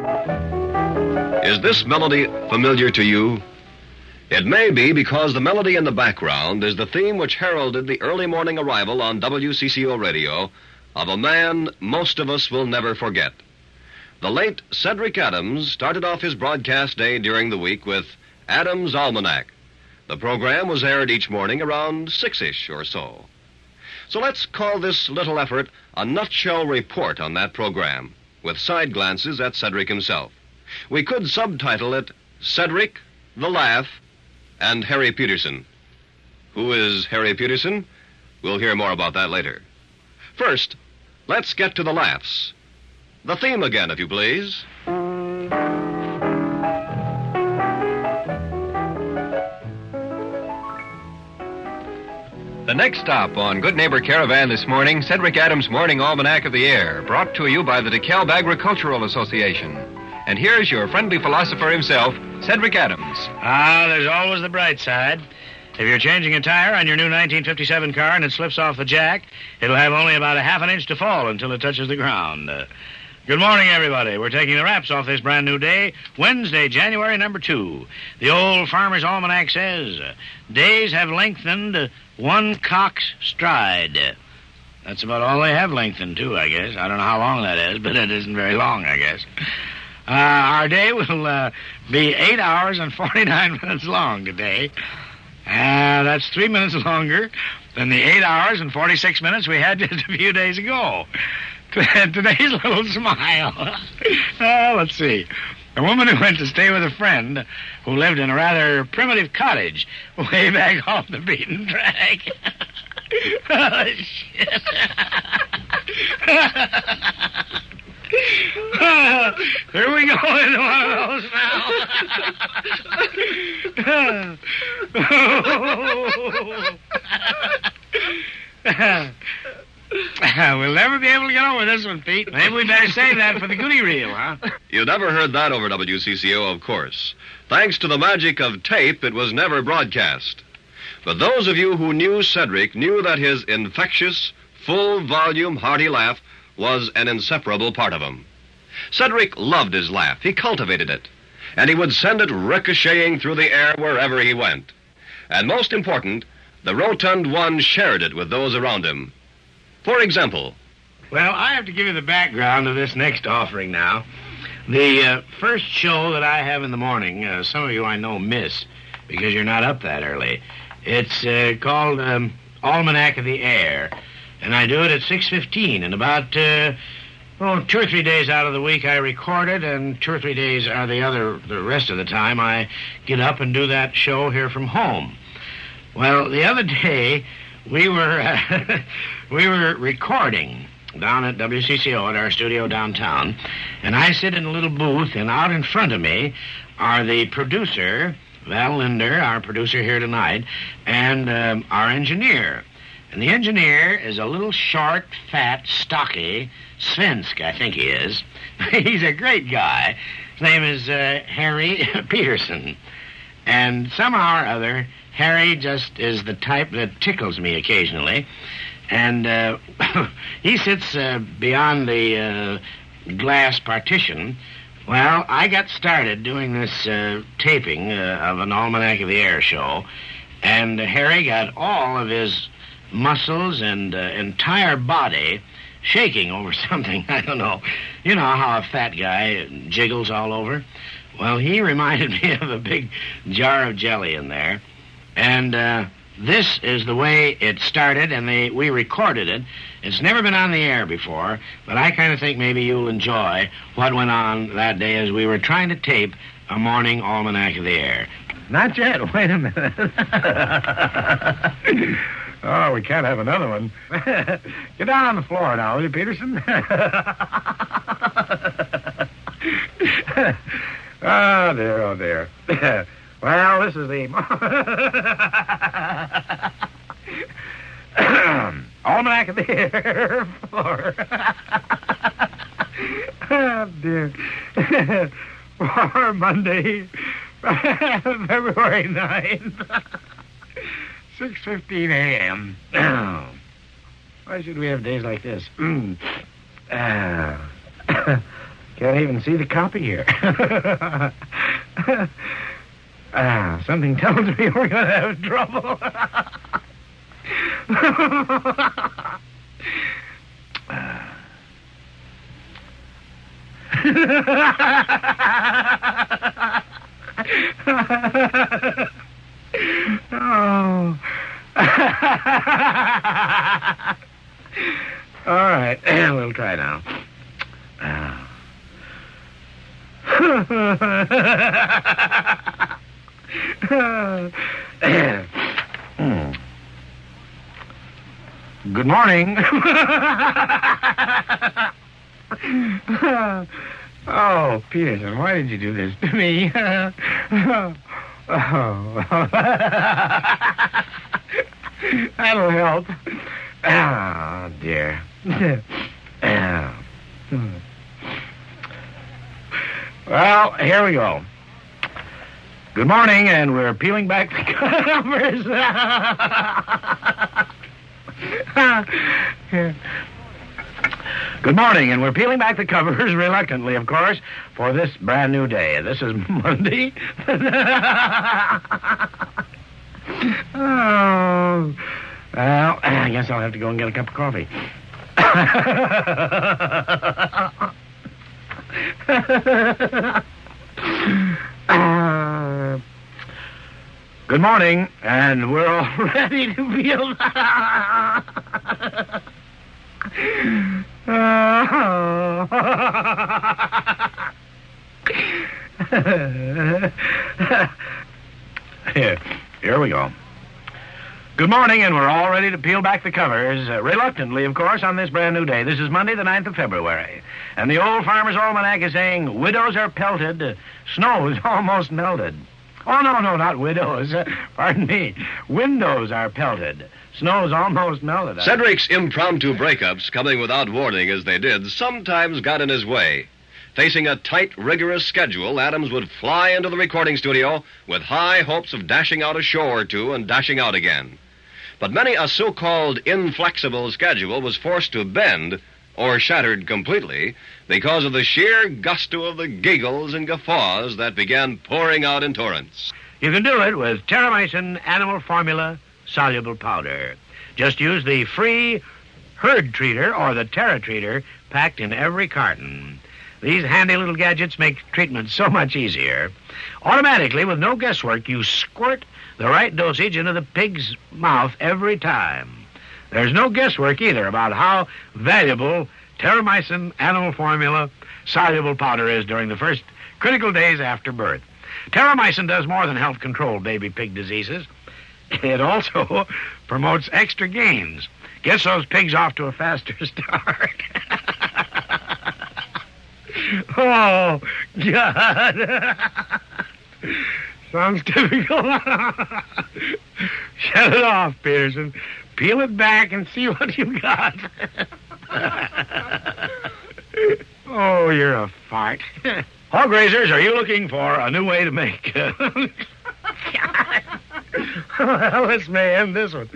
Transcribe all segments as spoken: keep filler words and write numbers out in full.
Is this melody familiar to you? It may be because the melody in the background is the theme which heralded the early morning arrival on W C C O Radio of a man most of us will never forget. The late Cedric Adams started off his broadcast day during the week with Adams' Almanac. The program was aired each morning around six-ish or so. So let's call this little effort a nutshell report on that program, with side glances at Cedric himself. We could subtitle it Cedric, the Laugh, and Harry Peterson. Who is Harry Peterson? We'll hear more about that later. First, let's get to the laughs. The theme again, if you please. The next stop on Good Neighbor Caravan this morning, Cedric Adams' Morning Almanac of the Air, brought to you by the DeKalb Agricultural Association. And here's your friendly philosopher himself, Cedric Adams. Ah, there's always the bright side. If you're changing a tire on your new nineteen fifty-seven car and it slips off the jack, it'll have only about a half an inch to fall until it touches the ground. Uh, good morning, everybody. We're taking the wraps off this brand new day, Wednesday, January number two. The old Farmer's Almanac says, uh, days have lengthened uh, one cock's stride. Uh, that's about all they have lengthened, too, I guess. I don't know how long that is, but it isn't very long, I guess. Uh, our day will uh, be eight hours and forty-nine minutes long today. Uh, that's three minutes longer than the eight hours and forty-six minutes we had just a few days ago. Today's little smile. uh, let's see. A woman who went to stay with a friend who lived in a rather primitive cottage way back off the beaten track. Oh, shit. Uh, here we go into one of those now. We'll never be able to get over this one, Pete. Maybe we better save that for the goodie reel, huh? You never heard that over W C C O, of course. Thanks to the magic of tape, it was never broadcast. But those of you who knew Cedric knew that his infectious, full-volume, hearty laugh was an inseparable part of him. Cedric loved his laugh. He cultivated it. And he would send it ricocheting through the air wherever he went. And most important, the rotund one shared it with those around him. For example... Well, I have to give you the background of this next offering now. The uh, first show that I have in the morning, uh, some of you I know miss because you're not up that early. It's uh, called um, Almanac of the Air. And I do it at six fifteen, and about, uh, oh, two or three days out of the week I record it, and two or three days are the other, the rest of the time I get up and do that show here from home. Well, the other day, we were, uh, we were recording down at W C C O at our studio downtown, and I sit in a little booth, and out in front of me are the producer, Val Linder, our producer here tonight, and um, our engineer. And the engineer is a little short, fat, stocky Svensk, I think he is. He's a great guy. His name is uh, Harry Peterson. And somehow or other, Harry just is the type that tickles me occasionally. And uh, he sits uh, beyond the uh, glass partition. Well, I got started doing this uh, taping uh, of an Almanac of the Air show. And Harry got all of his muscles and uh, entire body shaking over something. I don't know. You know how a fat guy jiggles all over? Well, he reminded me of a big jar of jelly in there. And uh, this is the way it started, and they, we recorded it. It's never been on the air before, but I kind of think maybe you'll enjoy what went on that day as we were trying to tape a morning Almanac of the Air. Not yet. Wait a minute. Oh, we can't have another one. Get down on the floor now, will you, Peterson? Oh, dear, oh, dear. Well, this is the... Almanac of the Air floor. Oh, dear. For Monday, February ninth. six fifteen a.m. Why should we have days like this? Mm. Uh, Can't even see the copy here. Ah, something tells me we're going to have trouble. Ah. Oh. All right, we'll try now. Ah. Hmm. Good morning. Oh, Peterson, why did you do this to me? Oh. That'll help. Oh, dear. Oh. Well, here we go. Good morning, and we're peeling back the covers. Good morning, and we're peeling back the covers, reluctantly, of course, for this brand new day. This is Monday. Oh, well, I guess I'll have to go and get a cup of coffee. uh, good morning, and we're all ready to peel. Here, here we go. Good morning, and we're all ready to peel back the covers, uh, reluctantly, of course, on this brand new day. This is Monday, the ninth of February, and the Old Farmer's Almanac is saying, widows are pelted, uh, snow is almost melted. Oh, no, no, not widows. Uh, pardon me. Windows are pelted. Snow's almost melted. Cedric's impromptu breakups, coming without warning as they did, sometimes got in his way. Facing a tight, rigorous schedule, Adams would fly into the recording studio with high hopes of dashing out a show or two and dashing out again. But many a so-called inflexible schedule was forced to bend, or shattered completely, because of the sheer gusto of the giggles and guffaws that began pouring out in torrents. You can do it with Terramycin Animal Formula Soluble Powder. Just use the free Herd Treater or the Terra Treater packed in every carton. These handy little gadgets make treatment so much easier. Automatically, with no guesswork, you squirt the right dosage into the pig's mouth every time. There's no guesswork either about how valuable Terramycin Animal Formula Soluble Powder is during the first critical days after birth. Terramycin does more than help control baby pig diseases. It also promotes extra gains. Gets those pigs off to a faster start. Oh, God. Sounds typical. Shut it off, Peterson. Peel it back and see what you got. Oh, you're a fart. Hog raisers, are you looking for a new way to make... Uh... Well, this may end this one.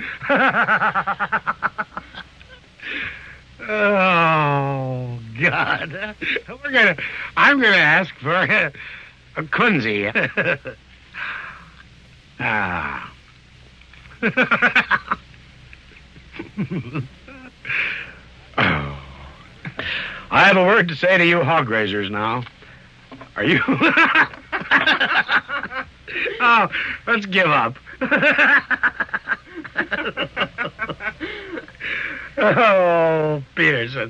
Oh, God. We're gonna... I'm gonna ask for a, a Kunze. Ah. Oh. I have a word to say to you hog raisers now. Are you... Oh, let's give up. Oh, Peterson.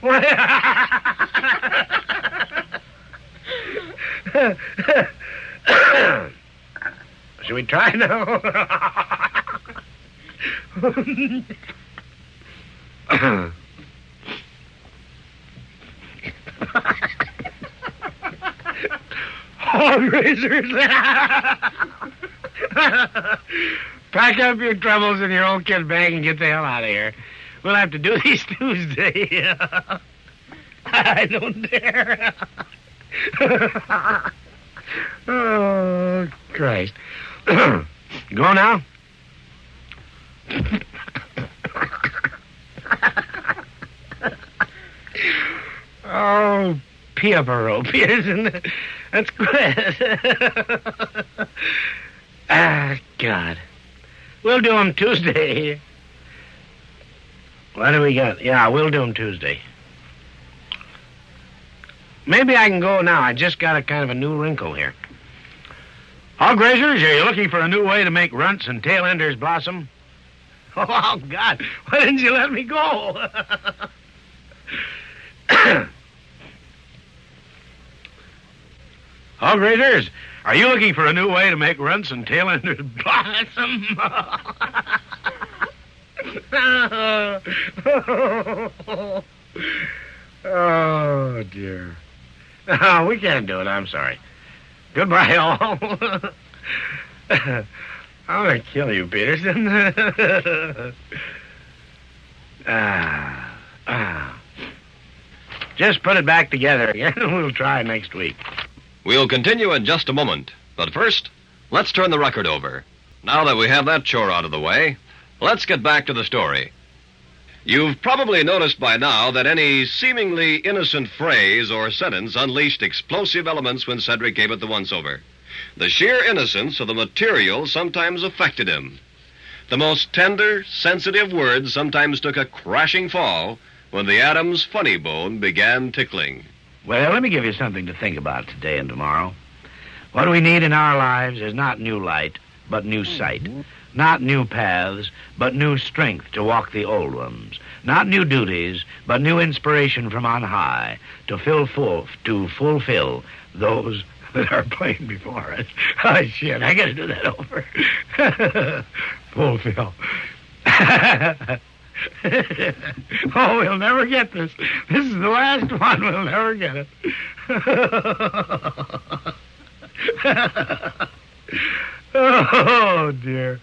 Should we try now? Hog raisers. Pack up your troubles in your old kid bag and get the hell out of here. We'll have to do these Tuesday. I don't dare. Oh, Christ. Go now? Oh, pee up a rope, Peterson. Let's quit. Ah, God. We'll do 'em Tuesday. What do we got? Yeah, we'll do 'em Tuesday. Maybe I can go now. I just got a kind of a new wrinkle here. Hog raisers, are you looking for a new way to make runts and tail enders blossom? Oh, God, why didn't you let me go? Hog raisers, are you looking for a new way to make runts and tail enders blossom? Oh, dear. No, we can't do it. I'm sorry. Goodbye, all. I'm going to kill you, Peterson. ah, ah. Just put it back together again, and we'll try next week. We'll continue in just a moment. But first, let's turn the record over. Now that we have that chore out of the way, let's get back to the story. You've probably noticed by now that any seemingly innocent phrase or sentence unleashed explosive elements when Cedric gave it the once-over. The sheer innocence of the material sometimes affected him. The most tender, sensitive words sometimes took a crashing fall when the Adams funny bone began tickling. Well, let me give you something to think about today and tomorrow. What we need in our lives is not new light, but new sight. Not new paths, but new strength to walk the old ones. Not new duties, but new inspiration from on high to fill full, to fulfill those that are plain before us. Oh, shit, I gotta do that over. Fulfill. Oh, we'll never get this. This is the last one. We'll never get it. Oh, dear.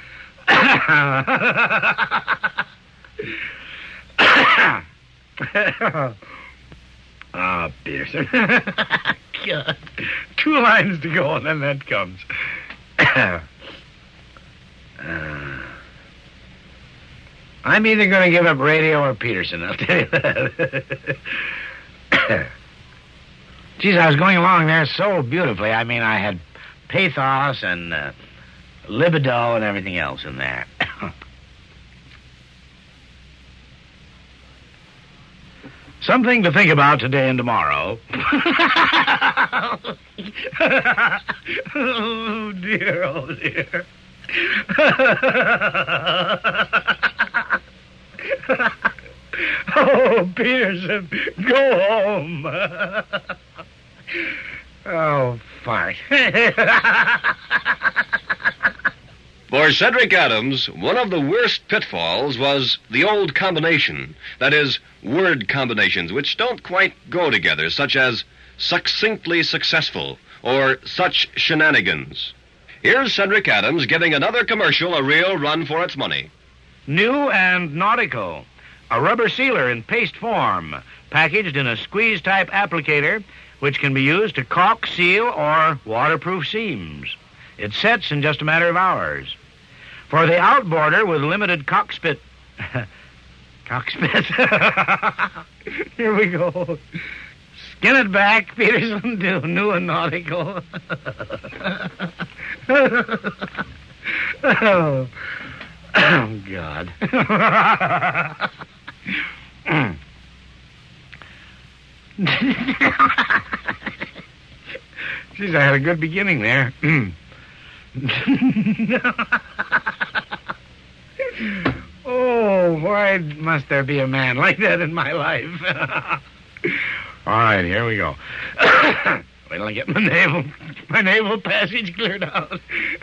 Ah, Peterson. God. Two lines to go, and then that comes. uh, I'm either going to give up radio or Peterson, I'll tell you that. Geez, I was going along there so beautifully. I mean, I had pathos and uh, libido and everything else in there. Something to think about today and tomorrow. Oh, dear, oh, dear. Oh, Peterson, go home. Oh, fart. For Cedric Adams, one of the worst pitfalls was the old combination. That is, word combinations which don't quite go together, such as succinctly successful or such shenanigans. Here's Cedric Adams giving another commercial a real run for its money. New and nautical. A rubber sealer in paste form, packaged in a squeeze-type applicator, which can be used to caulk, seal, or waterproof seams. It sets in just a matter of hours. For the outboarder with limited cockpit... cockpit? Here we go. Skin it back, Peterson, to new and nautical. Oh. Oh, God. Geez, I had a good beginning there. Oh, why must there be a man like that in my life? All right, here we go. Wait till I get my navel, my navel passage cleared out.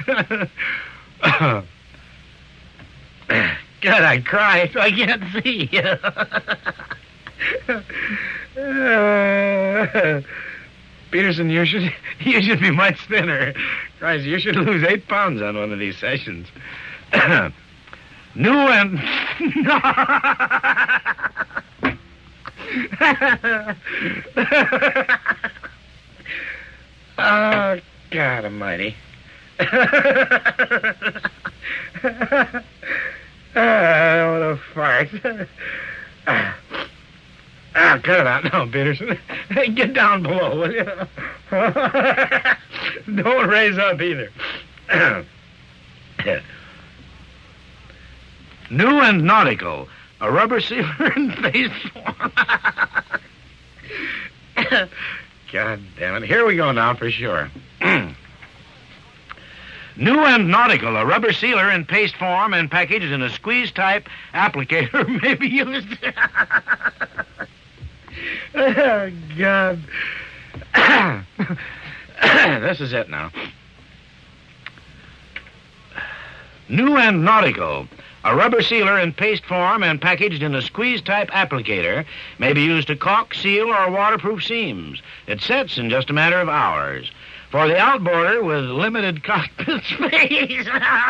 God, I cry so I can't see. uh, Peterson, you should you should be much thinner. Christ, you should lose eight pounds on one of these sessions. New and... Oh, God almighty. Ah, I don't want to fart. Ah, cut it out now, Peterson. Get down below, will you? Don't raise up either. New and nautical. A rubber sealer in face form. God damn it. Here we go now for sure. New and nautical. A rubber sealer in paste form and packaged in a squeeze-type applicator may be used... Oh, God. This is it now. New and nautical. A rubber sealer in paste form and packaged in a squeeze-type applicator may be used to caulk, seal, or waterproof seams. It sets in just a matter of hours. For the outboarder with limited cockpit space.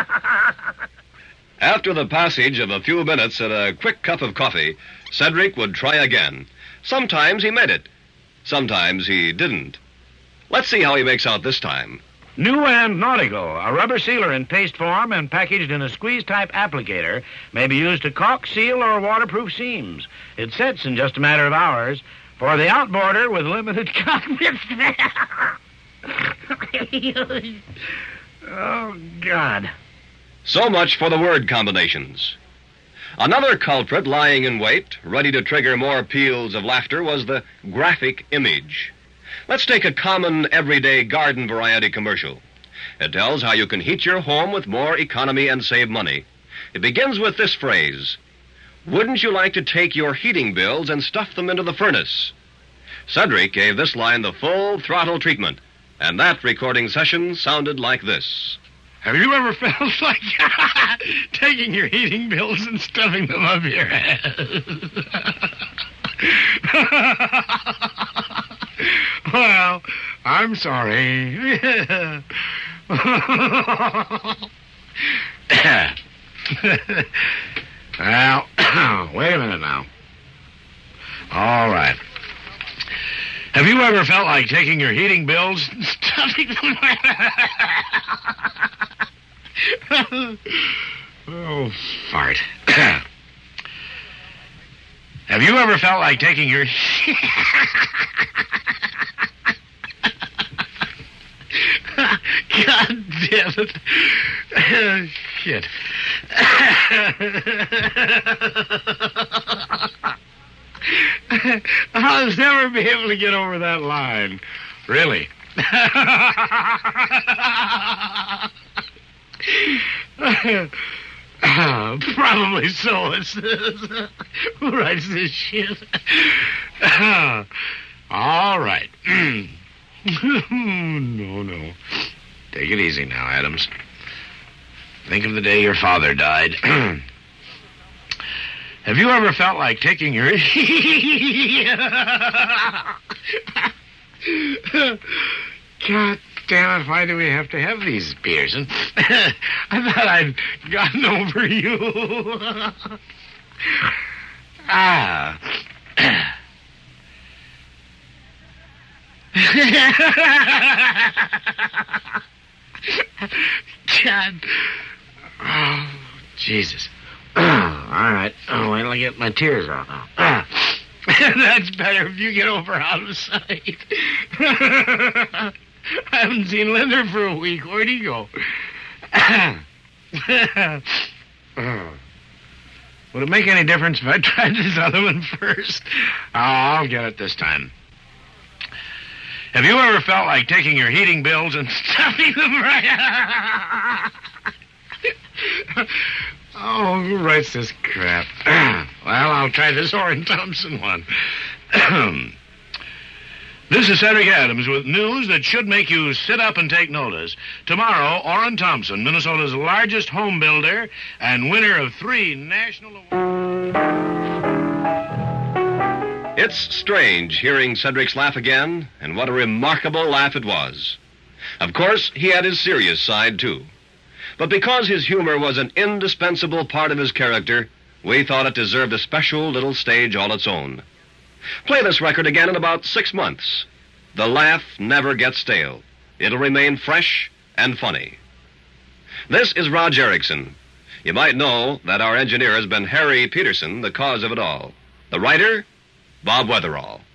After the passage of a few minutes and a quick cup of coffee, Cedric would try again. Sometimes he made it. Sometimes he didn't. Let's see how he makes out this time. New and nautical. A rubber sealer in paste form and packaged in a squeeze-type applicator may be used to caulk, seal, or waterproof seams. It sets in just a matter of hours. For the outboarder with limited cockpit space. Oh, God. So much for the word combinations. Another culprit lying in wait, ready to trigger more peals of laughter, was the graphic image. Let's take a common, everyday garden variety commercial. It tells how you can heat your home with more economy and save money. It begins with this phrase: wouldn't you like to take your heating bills and stuff them into the furnace? Cedric gave this line the full throttle treatment, and that recording session sounded like this. Have you ever felt like taking your heating bills and stuffing them up your ass? Well, I'm sorry. Well, wait a minute now. All right. Have you ever felt like taking your heating bills and stuffing them? Oh, fart. Have you ever felt like taking your... God damn it. Oh, shit. I'll never be able to get over that line. Really. Uh, probably so. It's, uh, who writes this shit? Uh, all right. No, no. Take it easy now, Adams. Think of the day your father died. Have you ever felt like taking your... God damn it, why do we have to have these beers? And I thought I'd gotten over you. Ah. God. Oh, Jesus. All right. Oh, wait till I get my tears out now. Ah. That's better if you get over out of sight. I haven't seen Linder for a week. Where'd he go? Would it make any difference if I tried this other one first? Oh, I'll get it this time. Have you ever felt like taking your heating bills and stuffing them right... Oh, who writes this crap? Well, I'll try this Orrin Thompson one. This is Cedric Adams with news that should make you sit up and take notice. Tomorrow, Orrin Thompson, Minnesota's largest home builder and winner of three national awards. It's strange hearing Cedric's laugh again, and what a remarkable laugh it was. Of course, he had his serious side, too. But because his humor was an indispensable part of his character, we thought it deserved a special little stage all its own. Play this record again in about six months. The laugh never gets stale. It'll remain fresh and funny. This is Rog Erickson. You might know that our engineer has been Harry Peterson, the cause of it all. The writer, Bob Weatherall.